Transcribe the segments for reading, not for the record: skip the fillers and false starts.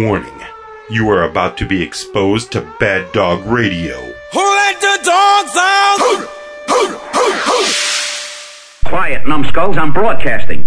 Warning, you are about to be exposed to Bad Dog Radio. Who let the dogs out? Quiet, numbskulls, I'm broadcasting.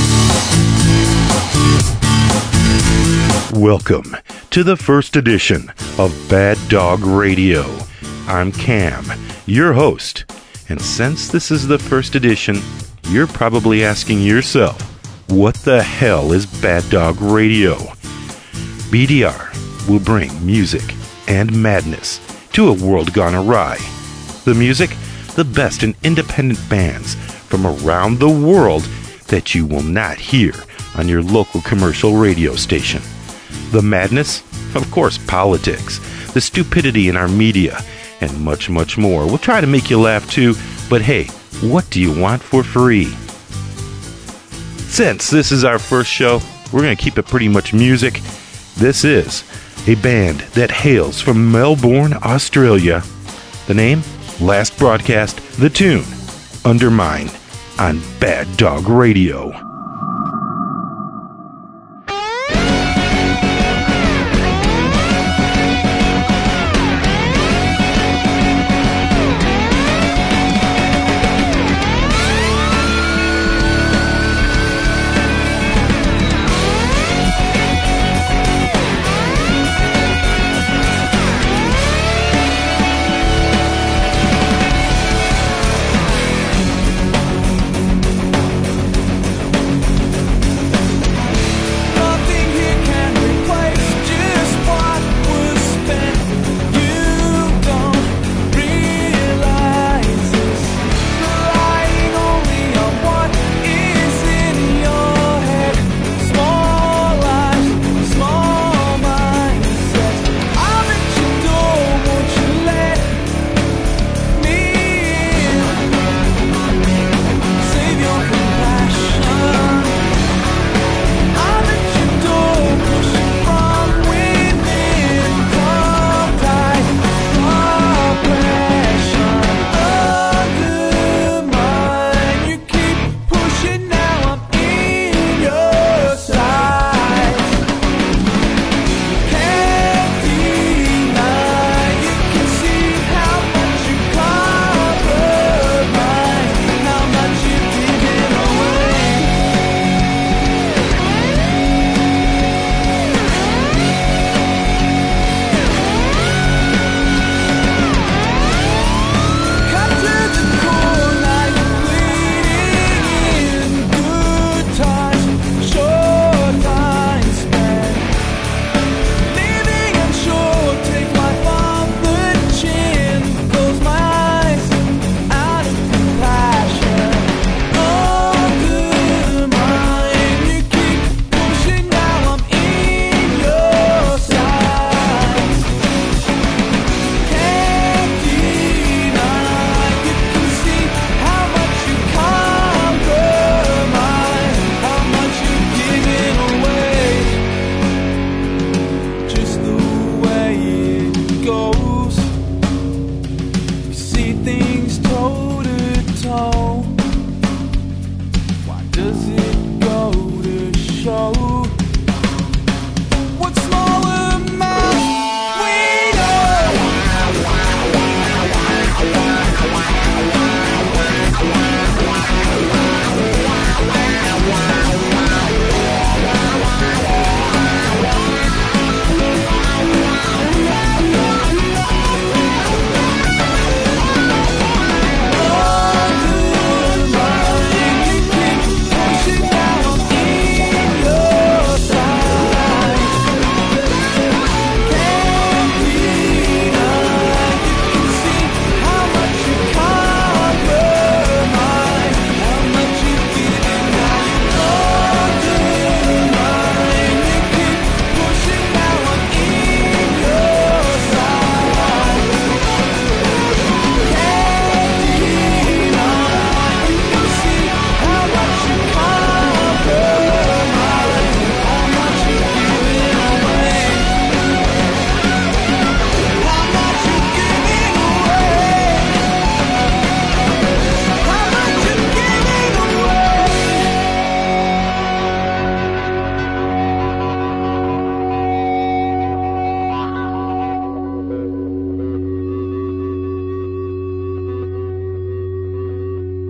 Welcome to the first edition of Bad Dog Radio. I'm Cam, your host, and since this is the first edition, you're probably asking yourself, what the hell is Bad Dog Radio? BDR will bring music and madness to a world gone awry. The music, the best in independent bands from around the world that you will not hear on your local commercial radio station. The madness, of course, politics, the stupidity in our media, and much, much more. We'll try to make you laugh too, but hey, what do you want for free? Since this is our first show, we're going to keep it pretty much music. This is a band that hails from Melbourne, Australia. The name, last broadcast, the tune, Undermine, on Bad Dog Radio.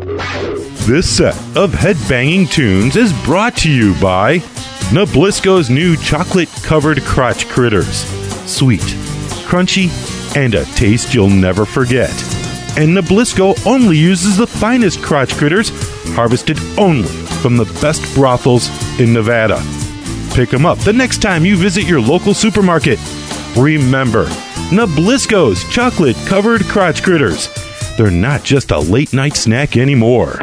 This set of headbanging tunes is brought to you by Nablisco's new chocolate-covered crotch critters. Sweet, crunchy, and a taste you'll never forget. And Nablisco only uses the finest crotch critters, harvested only from the best brothels in Nevada. Pick them up the next time you visit your local supermarket. Remember, Nablisco's chocolate-covered crotch critters. They're not just a late-night snack anymore.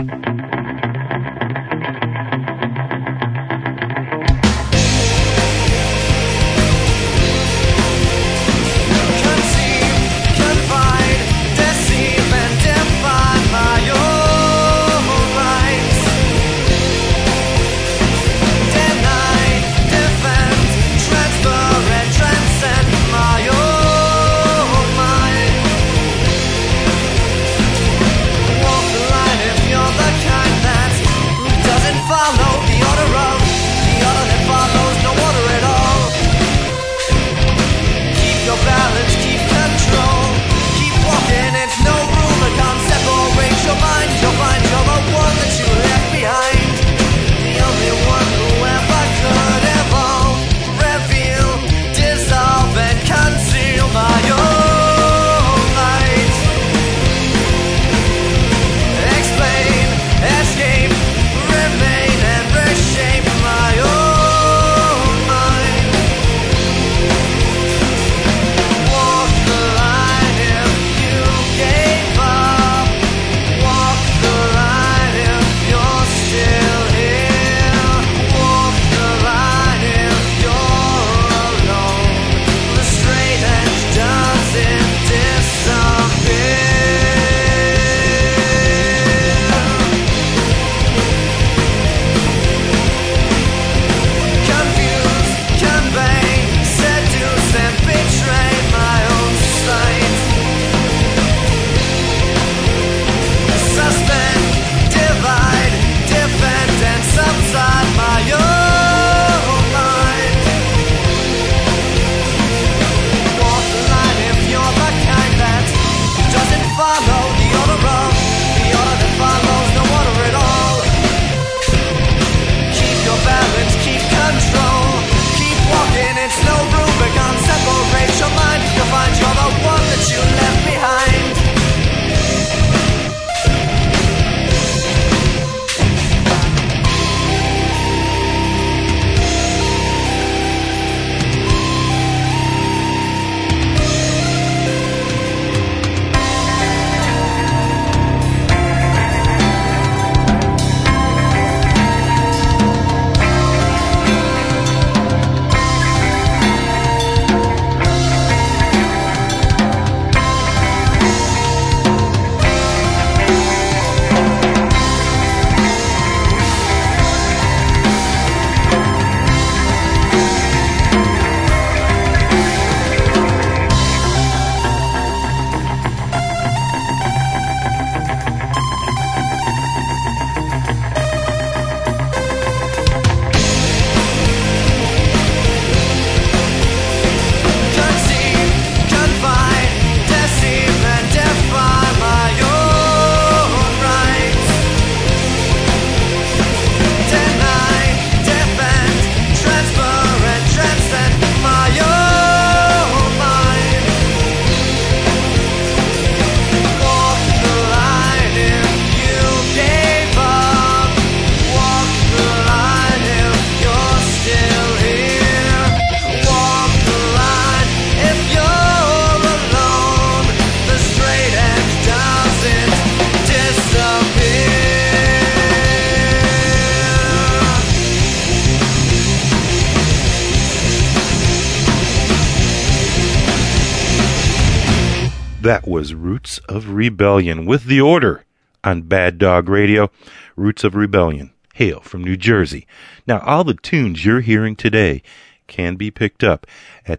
That was Roots of Rebellion with The Order on Bad Dog Radio. Roots of Rebellion hail from New Jersey. Now, all the tunes you're hearing today can be picked up at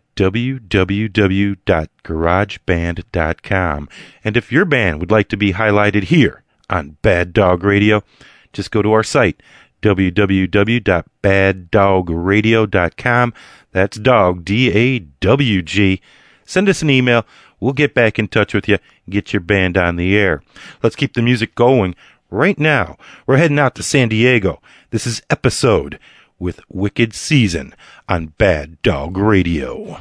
www.garageband.com. And if your band would like to be highlighted here on Bad Dog Radio, just go to our site, www.baddogradio.com. That's dog, D-A-W-G. Send us an email. We'll get back in touch with you and get your band on the air. Let's keep the music going. Right now, we're heading out to San Diego. This is Episode with Wicked Season on Bad Dog Radio.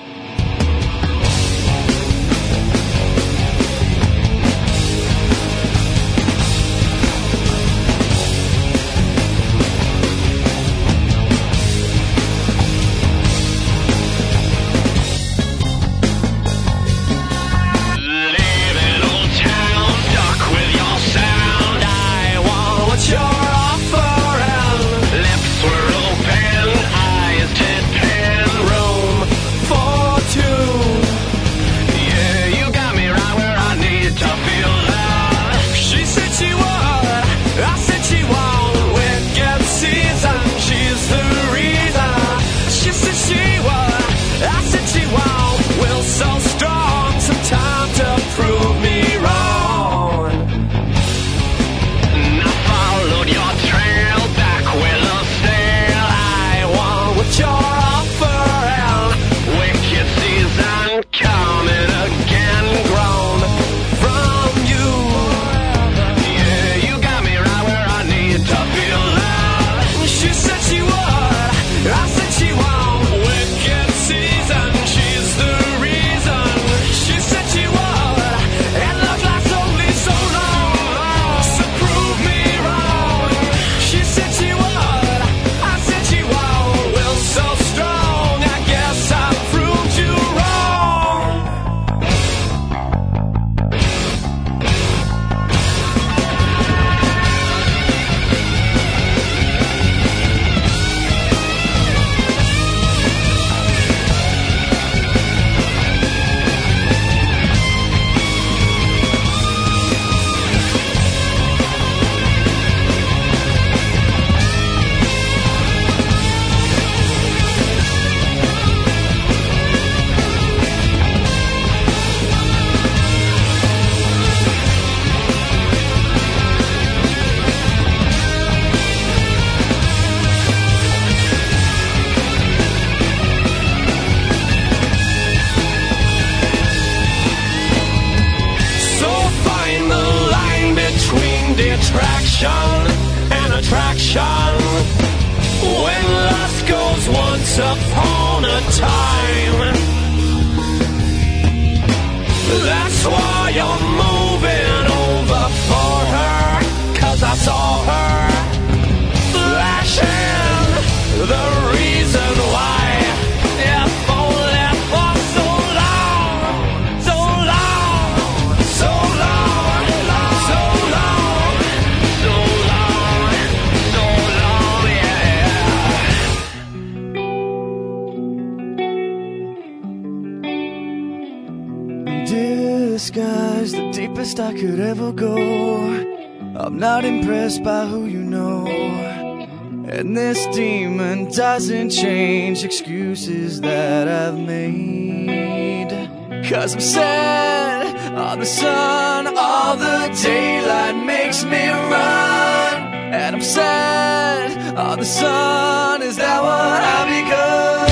I could ever go. I'm not impressed by who you know, and this demon doesn't change excuses that I've made. 'Cause I'm set on the sun, all the daylight makes me run, and I'm set on the sun. Is that what I've become?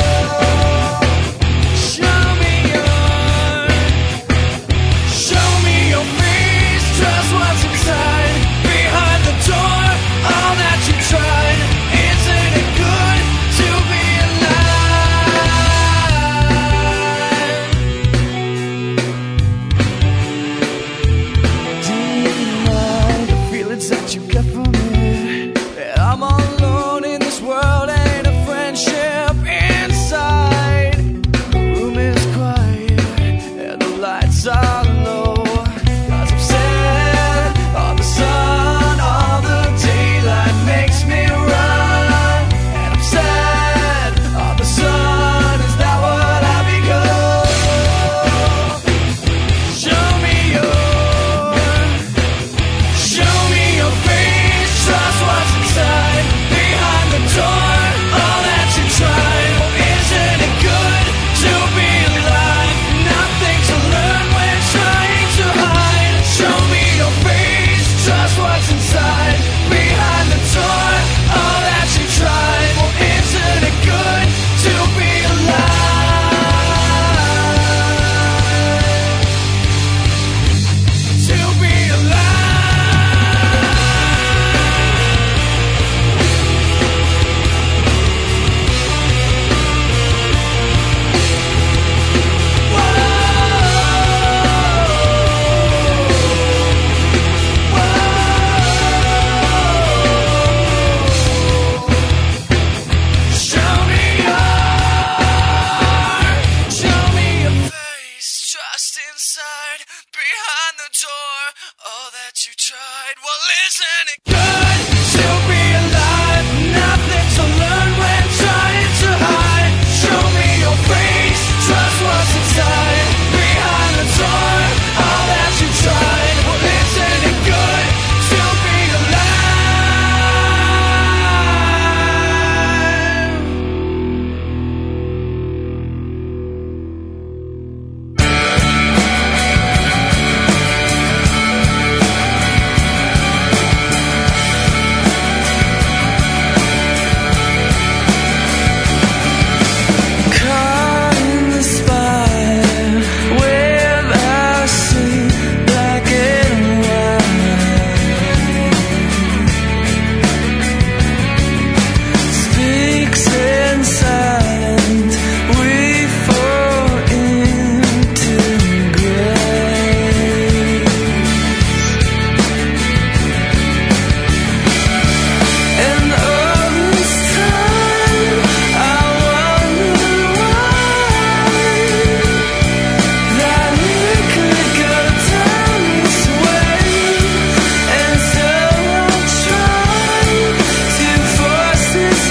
What's inside, behind the door, all that you tried. Isn't it good to be alive? Deny the feelings that you get from it. I'm all alone in this world, ain't a friendship inside. The room is quiet and the lights are low. Sun, all the daylight makes me run, and I'm sad on the sun. Is that what I become? Show me your face, Isn't it good to be alive? Nothing to learn when trying to hide. Show me your face, trust what's inside. Behind the door, all that you tried. Well, isn't it good to be alive? Caught in the spire where I see black and white. Speaks in silence, we fall into grace. And all this time I wonder why that it could go down this way. And so I tried to force this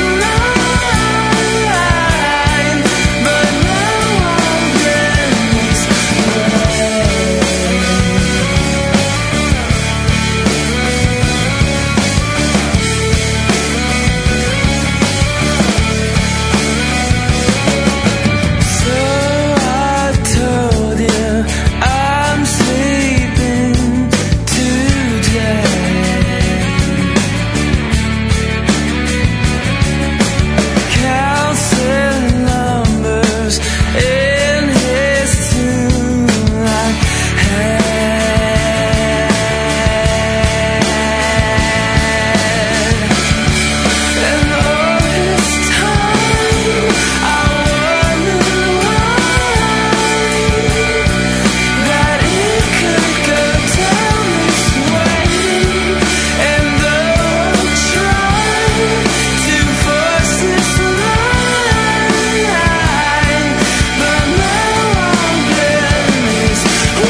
line, but now I'm in this So I told you I'm sleeping today. Counting numbers in his tune like and all this time I wonder why that it could go down this way. And though I tried to force this line, but now I'm in this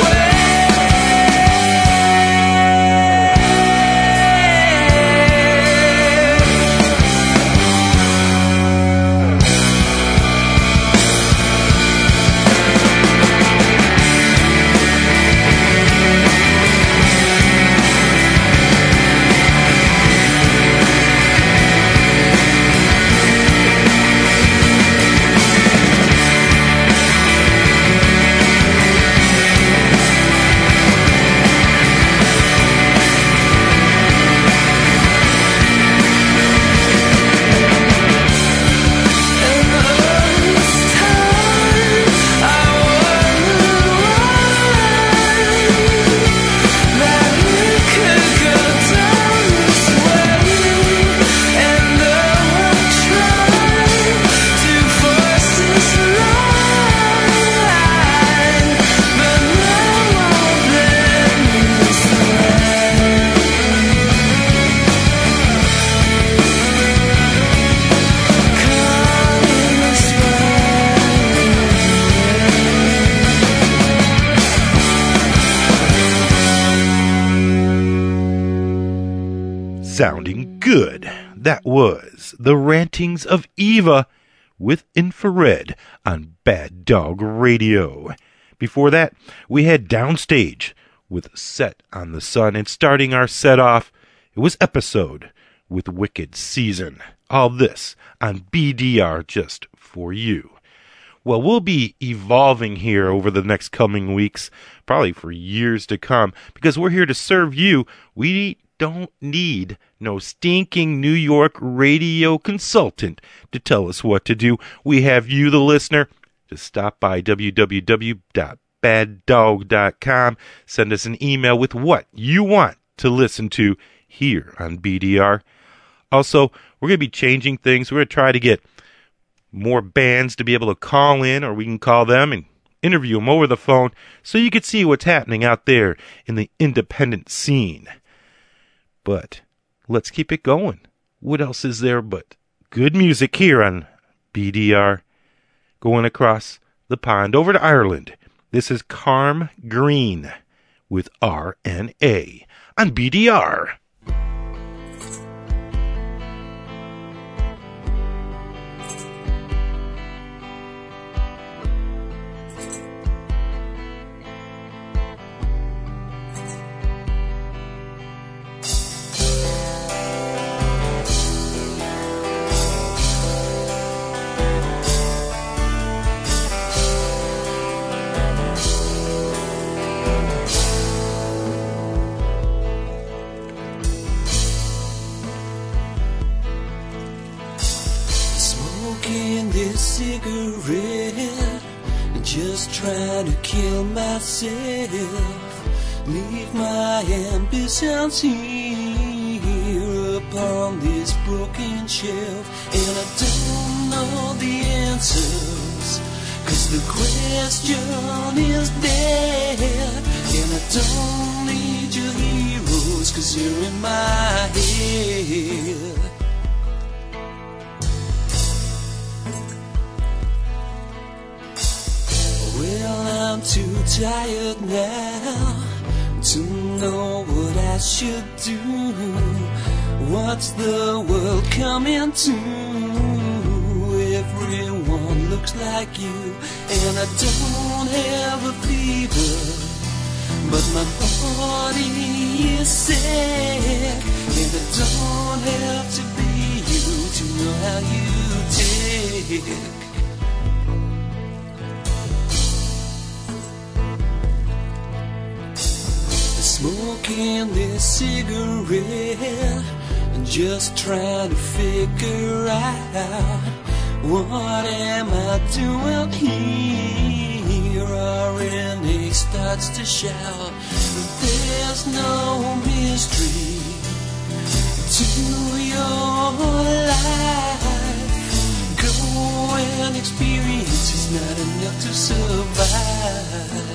Sounding good. That was The Rantings of Eva with Infrared on Bad Dog Radio. Before that, we had Downstage with Set on the Sun, and starting our set off, it was Episode with Wicked Season. All this on BDR just for you. Well, we'll be evolving here over the next coming weeks, probably for years to come, because we're here to serve you. We don't need no stinking New York radio consultant to tell us what to do. We have you, the listener. Just stop by www.baddog.com. Send us an email with what you want to listen to here on BDR. Also, we're going to be changing things. We're going to try to get more bands to be able to call in, or we can call them and interview them over the phone so you can see what's happening out there in the independent scene. But let's keep it going. What else is there but good music here on BDR? Going across the pond over to Ireland. This is Carm Green with RNA on BDR. cigarette and just trying to kill myself. Leave my ambitions here upon this broken shelf. And I don't know the answers, 'cause the question is dead. And I don't need your heroes, 'cause you're in my head. Well, I'm too tired now to know what I should do. What's the world coming to? Everyone looks like you. And I don't have a fever, but my body is sick. And I don't have to be you to know how you tick. Smoking this cigarette and just trying to figure out, what am I doing here? RNA starts to shout, there's no mystery to your life. Go and experience, it's not enough to survive.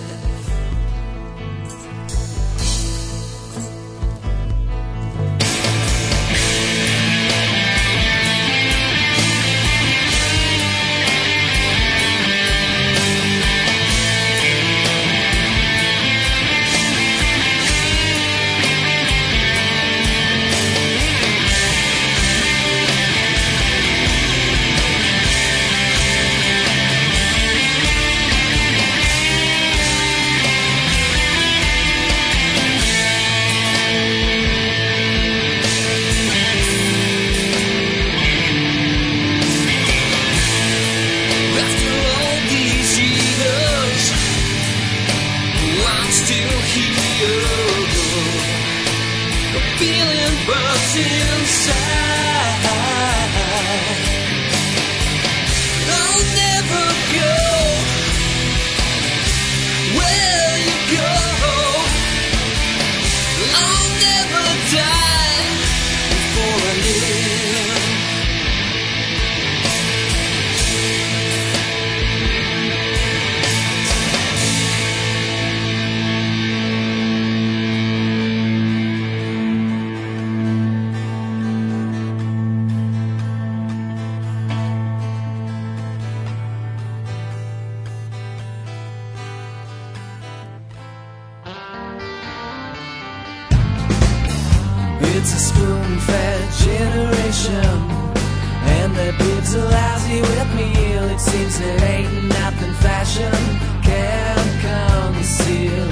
It's a spoon-fed generation, and their boobs are lousy with meal. It seems there ain't nothing fashion can conceal.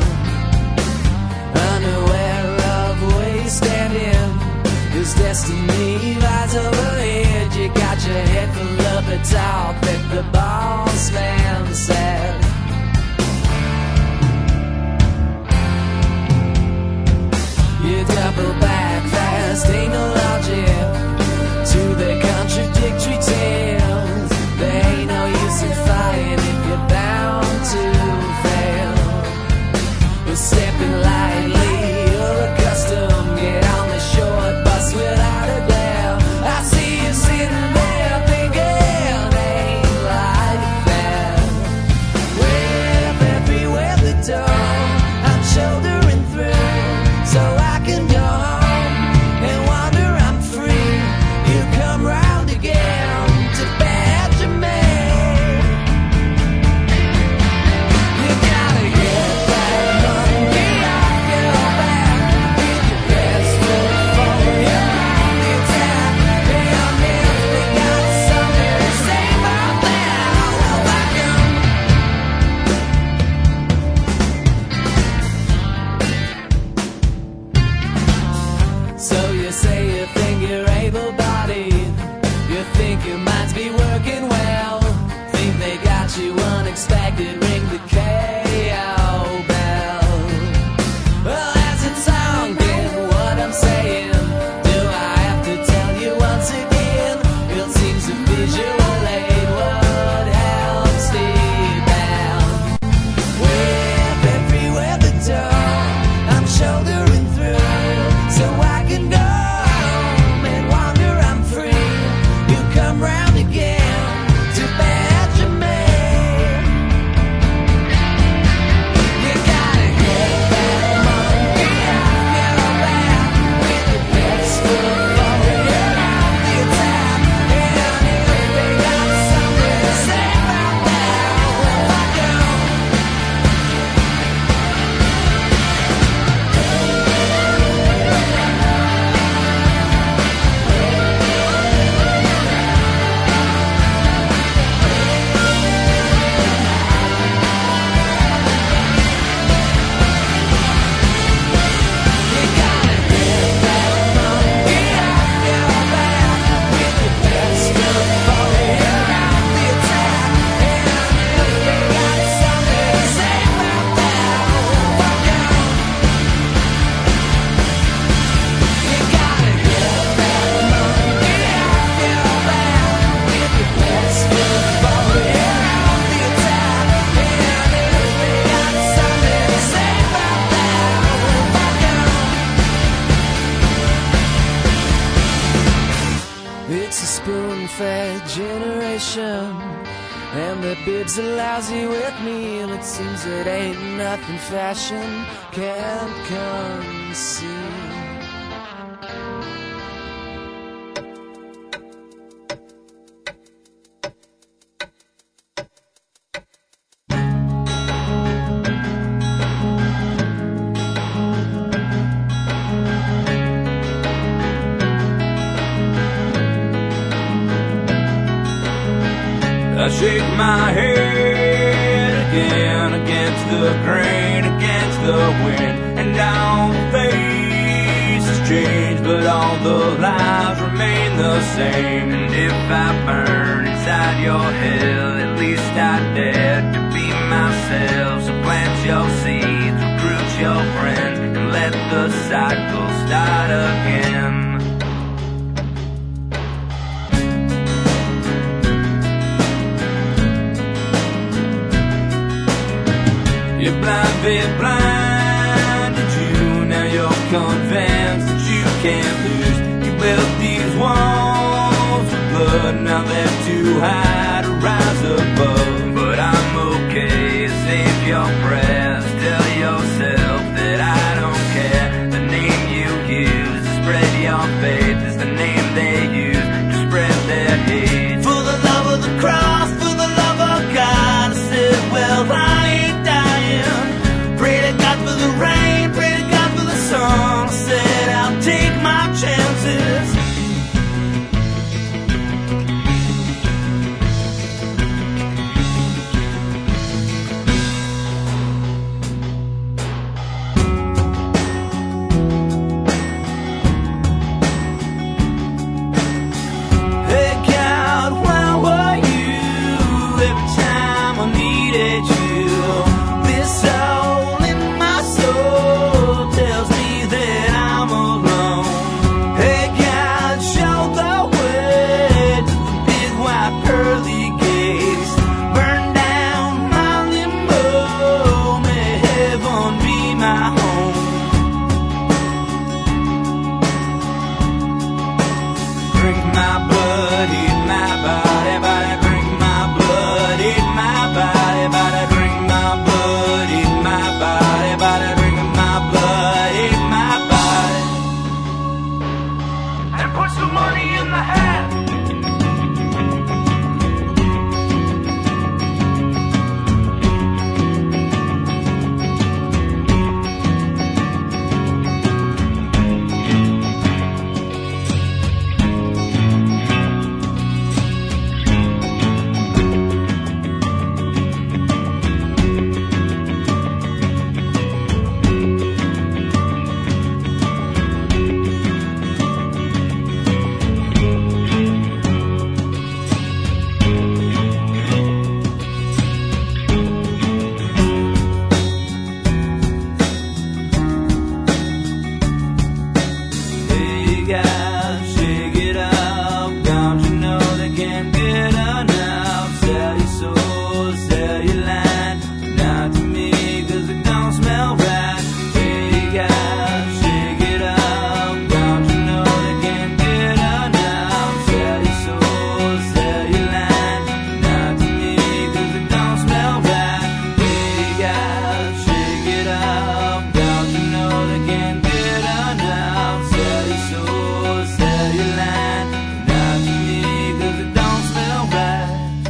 Unaware of where you stand in, whose destiny lies overhead. You got your head full of the talk that the boss man said. You double back fast, ain't no logic to their contradictory tales. There ain't no use in fighting if you're bound to fail. We're stepping lightly, you're accustomed. Get on the short bus without a doubt. It's a spoon-fed generation, and their bibs are lousy with me, and it seems it ain't nothing fashion can't conceive. I shake my head again against the grain, against the wind, and all the faces change, but all the lives remain the same. And if I burn inside your hell, at least I dared to be myself. So plant your seeds, recruit your friends, and let the cycle start again. Your blind bit blinded you, now you're convinced that you can't lose. You built these walls with blood, now they're too high to rise above. But I'm okay, save your prayers, tell yourself that I don't care. The name you use to spread your faith is the name they use to spread their hate. For the love of the cross, for the love of God, I said, well, I ain't dying. Pray to God for the rain, pray to God for the sun. I said I'll take my chances. Hey God, where were you every time I needed you? This soul in my soul tells me that I'm alone. Hey God, show the way to the big white pearly gates. Burn down my limbo, may heaven be my home. Drink my blood, eat my body, body. Drink my blood, eat my body, body. Drink my blood, eat my body, body. Drink my blood, eat my body. And put some money in the hat. Hey guys, shake it up. Don't you know they can't get enough? Sell your soul, sell your land. Not to me, cause it don't smell right. Hey guys, shake it up. Don't you know they can't get enough? Sell your soul, sell your land. Not to me, cause it don't smell right. Hey guys, shake it up. Don't you know they can't get enough? Sell your soul, sell your land. Not to me, cause it don't smell right.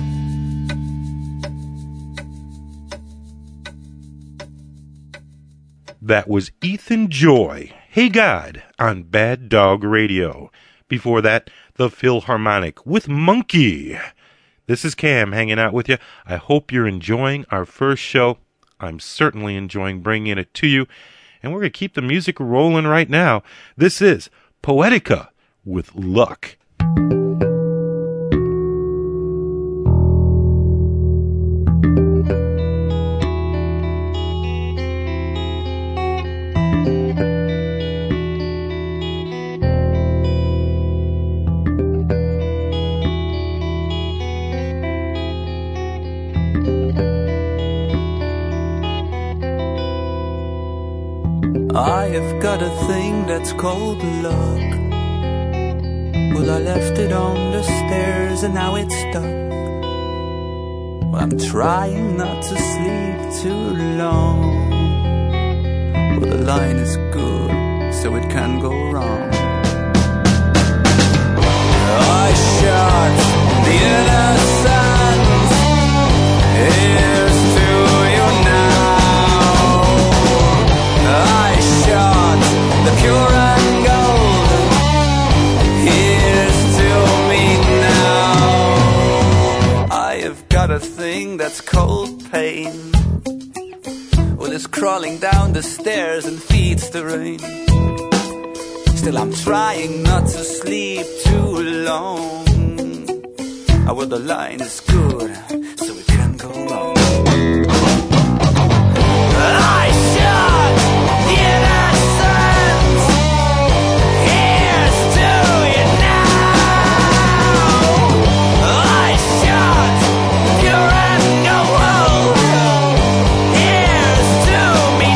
That was Ethan Joy, Hey God, on Bad Dog Radio. Before that, the Philharmonic with Monkey. This is Cam hanging out with you. I hope you're enjoying our first show. I'm certainly enjoying bringing it to you. And we're going to keep the music rolling right now. This is Poetica with Luck. I have got a thing that's called luck. Well, I left it on the stairs and now it's stuck. Well, I'm trying not to sleep too long. Well, the line is good, so it can go wrong. I shot the innocence. Here's to you now. I shot the pure and golden. Here's to me now. I have got a thing that's cold pain. Well, it's crawling down the stairs and feeds the rain. Still I'm trying not to sleep too long. Well, the line is good, so it can go wrong. I shot the innocence. Here's to you now. I shot pure and gold. Here's to me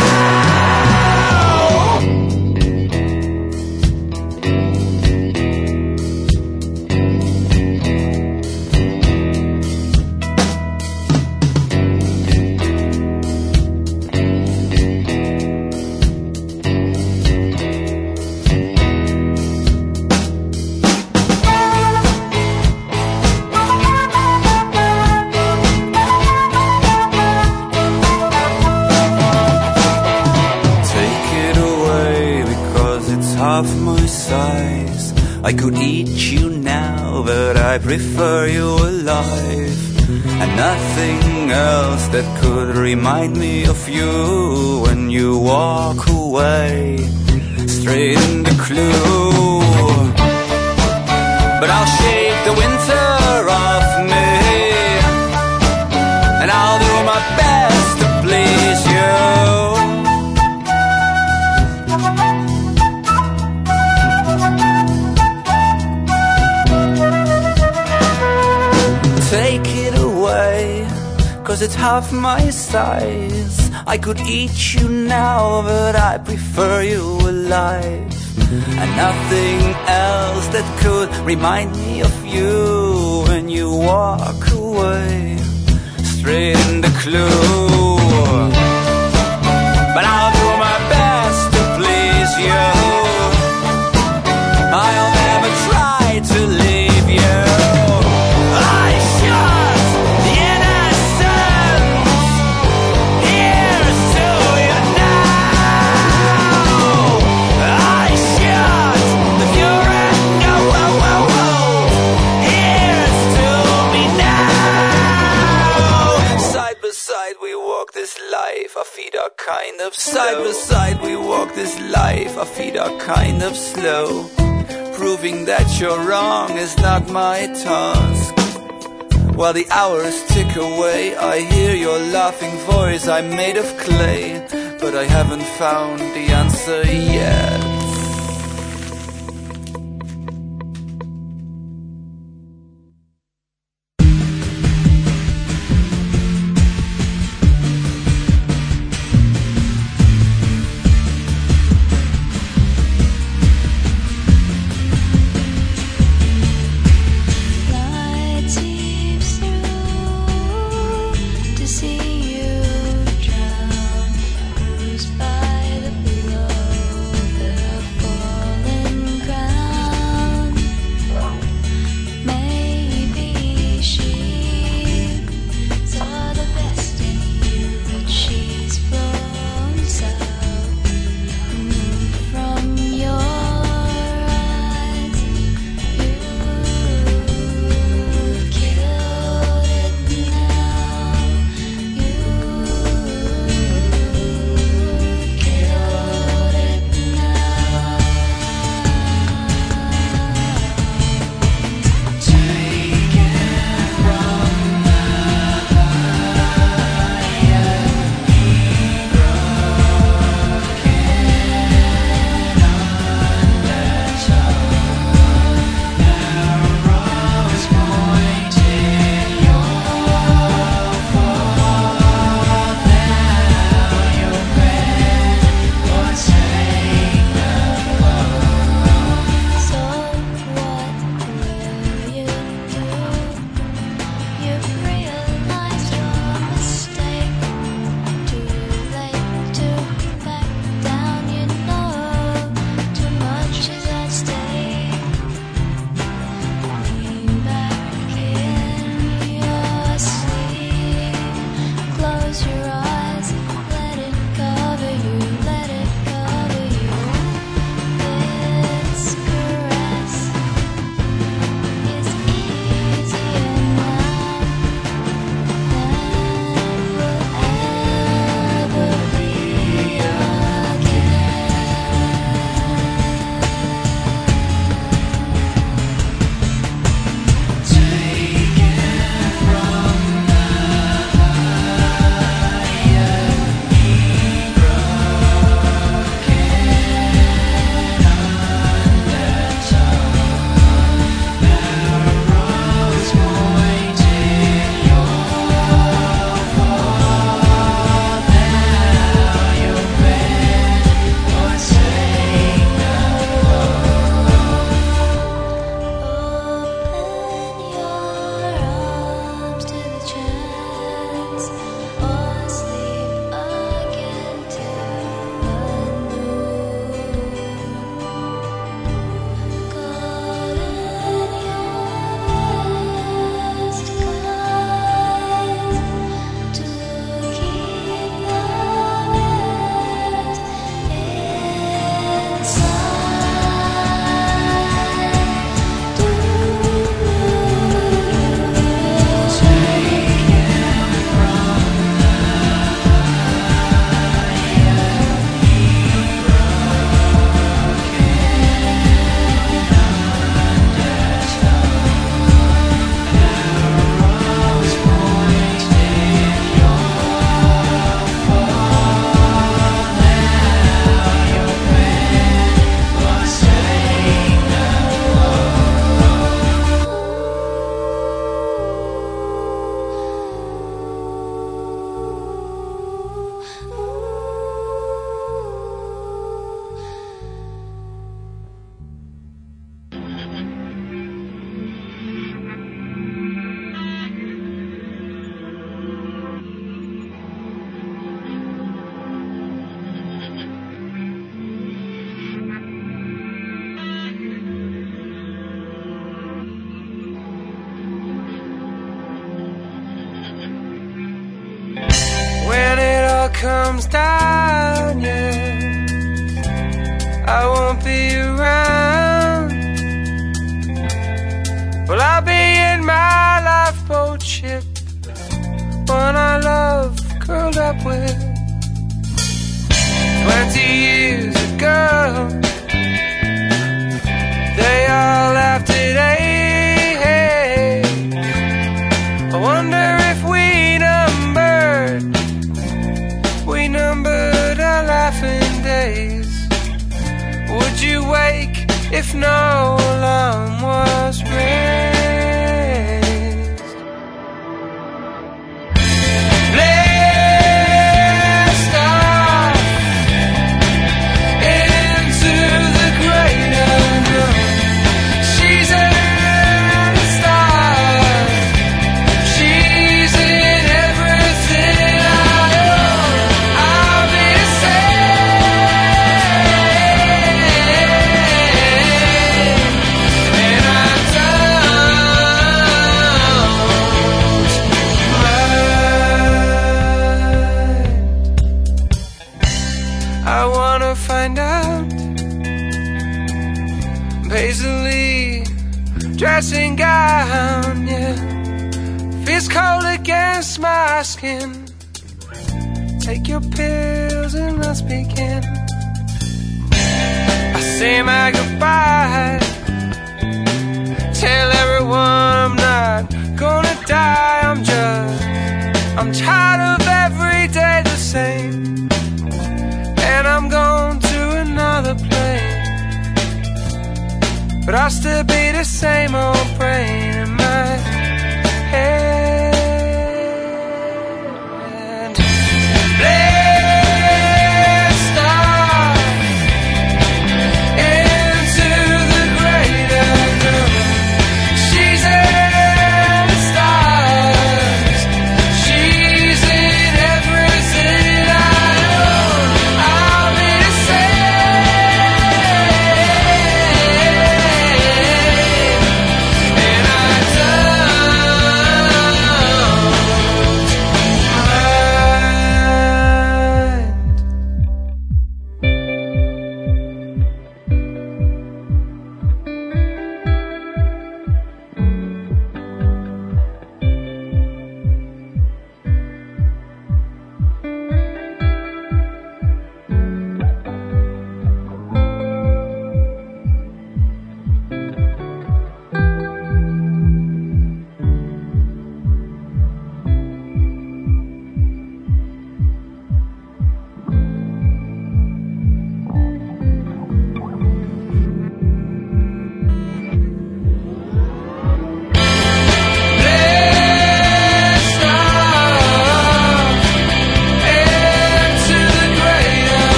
half my size. I could eat you now, but I prefer you alive. And nothing else that could remind me of you when you walk away, straight in the clue. But I'll shake the winter off me, and I'll do my best to please you. Take it away, 'cause it's half my size. I could eat you now, but I prefer you alive. And nothing else that could remind me of you when you walk away, straight in the clue. But I'll do my best to please you. I'll never try to leave you. Our feet are kind of slow. Side by side we walk this life. Our feet are kind of slow. Proving that you're wrong is not my task. While the hours tick away, I hear your laughing voice. I'm made of clay, but I haven't found the answer yet. See you drown, bruised by the blow. comes down, yeah, I won't be around. Well, I'll be in my lifeboat ship, one I love, curled up with. 20 years ago, they all laughed at hey. I wonder if we numbered our laughing days. Would you wake if no alarm was raised? Blast off into the great unknown. She's a star. She's in everything I own. I'll be saved, and I don't mind. I wanna find out. Paisley dressing gown, yeah, feels cold against my skin. Take your pills and let's begin. I say my goodbye, tell everyone I'm not gonna die. I'm tired of every day the same, and I'm going to another place. But I'll still be the same old brain in my head. Blast off into the great unknown. She's in the stars. She's in everything I own. I'll be the same, and I don't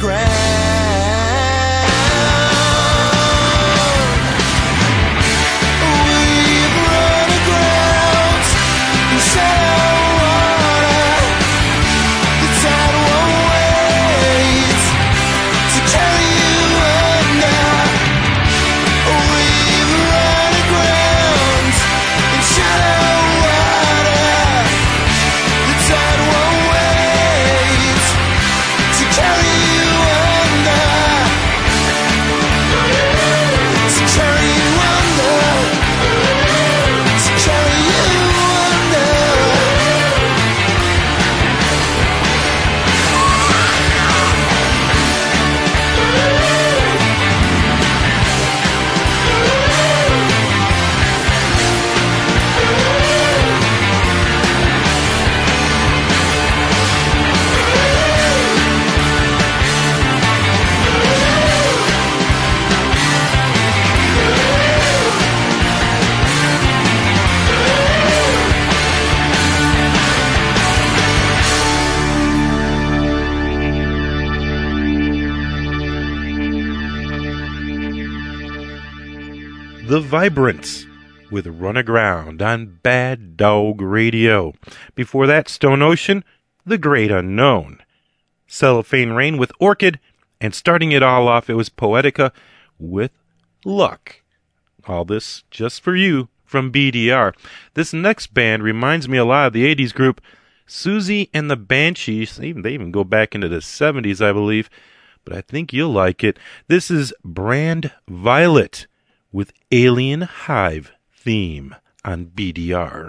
The Vibrants with Run Aground on Bad Dog Radio. Before that, Stone Ocean, The Great Unknown. Cellophane Rain with Orchid, and starting it all off, it was Poetica with Luck. All this just for you from BDR. This next band reminds me a lot of the 80s group Susie and the Banshees. They even go back into the 70s, I believe, but I think you'll like it. This is Brand Violet with Alien Hive Theme on BDR.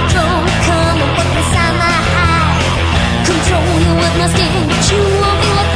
Control you with my skin, but you won't be looking.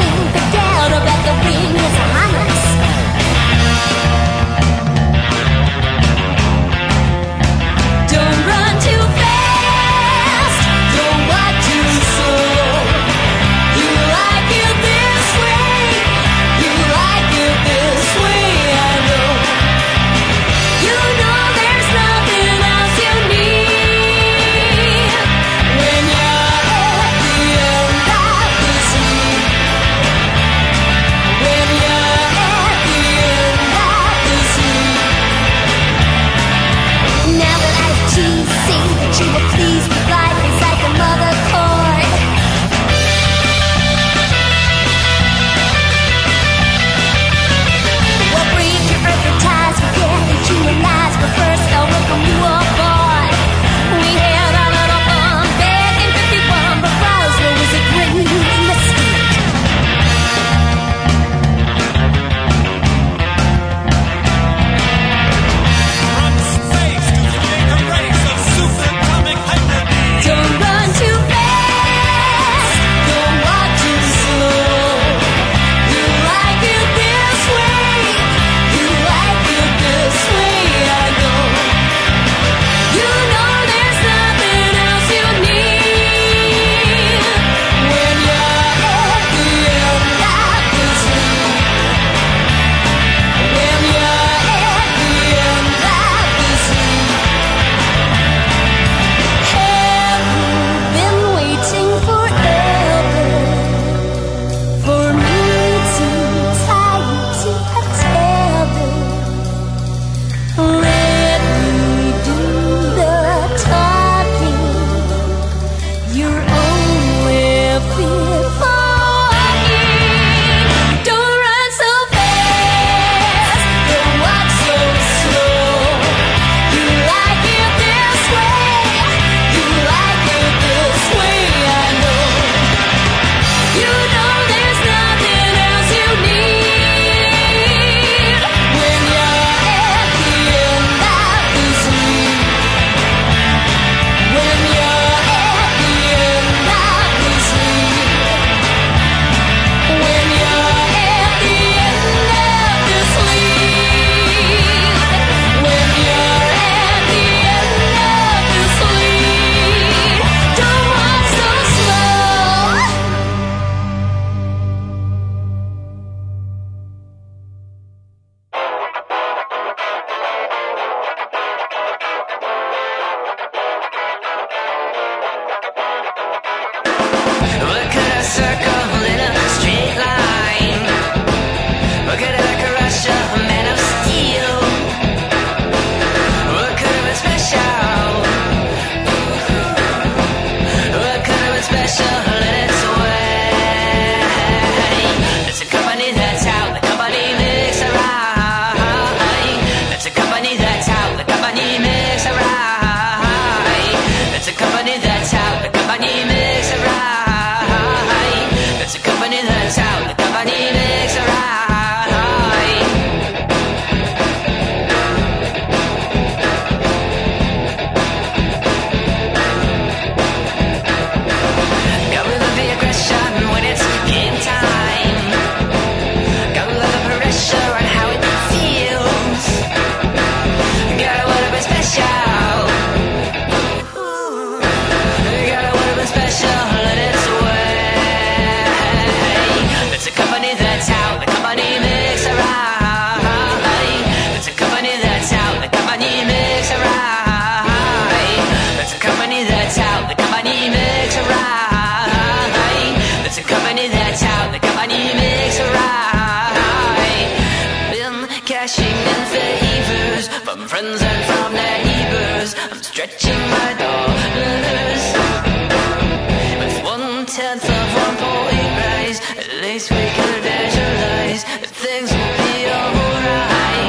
crashing in favors from friends and from neighbors. I'm stretching my dollars with 1/10 of 1 point rise. At least we could visualize that things will be alright.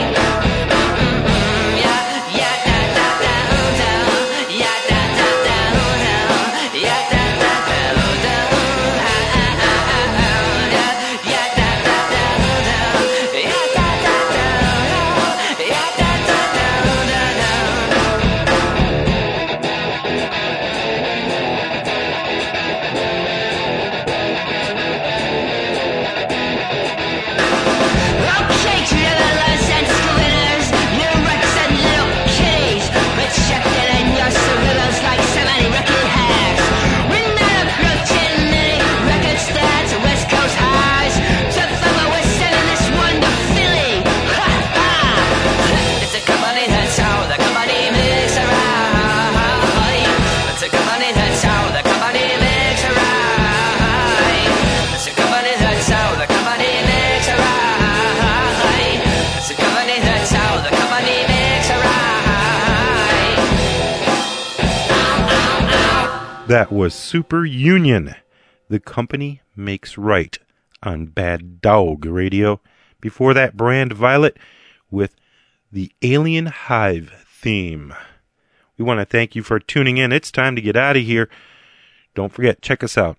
That was Super Union. The Company Makes Right on Bad Dog Radio. Before that, Brand Violet with the Alien Hive theme. We want to thank you for tuning in. It's time to get out of here. Don't forget, check us out,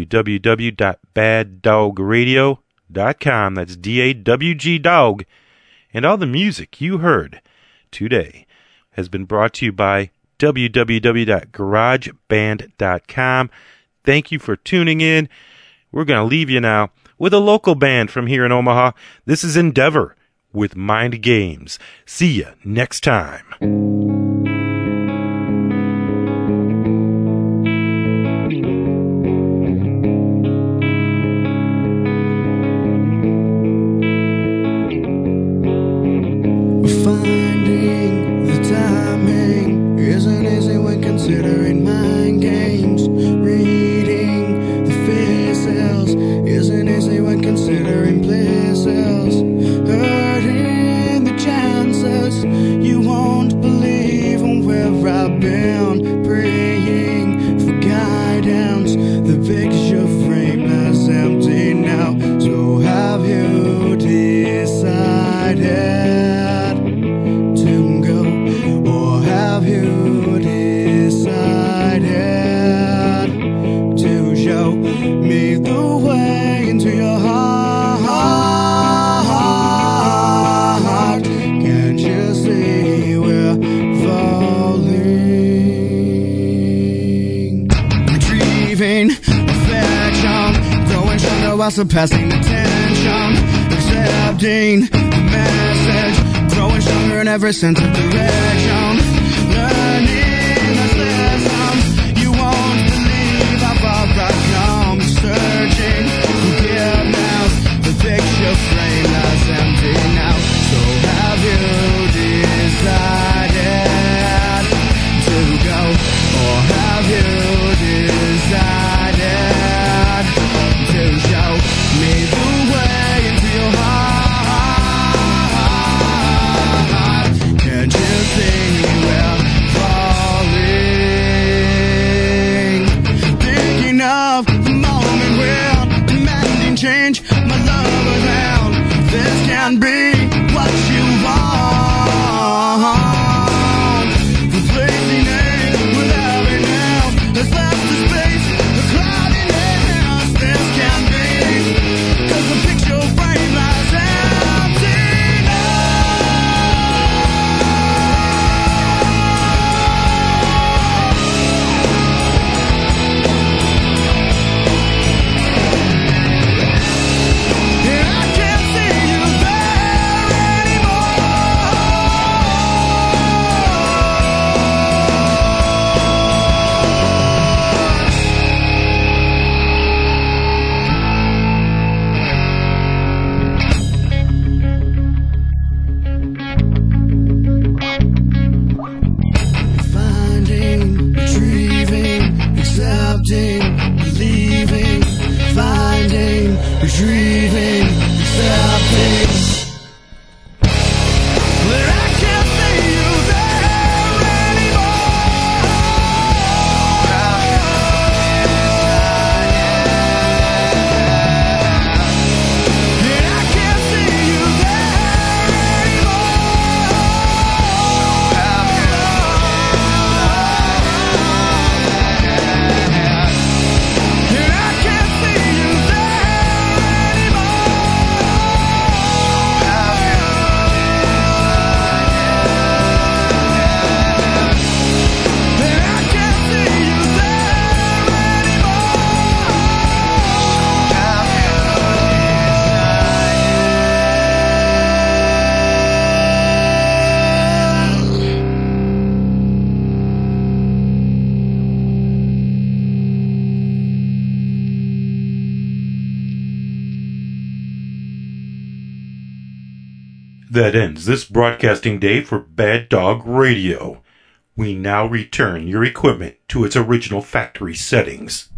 www.baddogradio.com. That's DAWG Dog. And all the music you heard today has been brought to you by www.garageband.com. Thank you for tuning in. We're going to leave you now with a local band from here in Omaha. This is Endeavor with Mind Games. See you next time. Finding the timing isn't easy when considering mind games. Reading the faces isn't easy when considering places. Hurting the chances you won't believe on where I've been. Praying for guidance. The picture frame is empty now. So have you decided? Have you decided to show me the way into your heart? Can't you see we're falling? Retrieving affection, growing stronger while surpassing the tension. Accepting the message, growing stronger in every sense of direction. Learning the lessons, you won't believe how far I've come. Searching forgiveness, the picture frame lies empty now. So have you decided to go, or have you decided to show me the way into your heart? Can't you see That ends this broadcasting day for Bad Dog Radio. We now return your equipment to its original factory settings.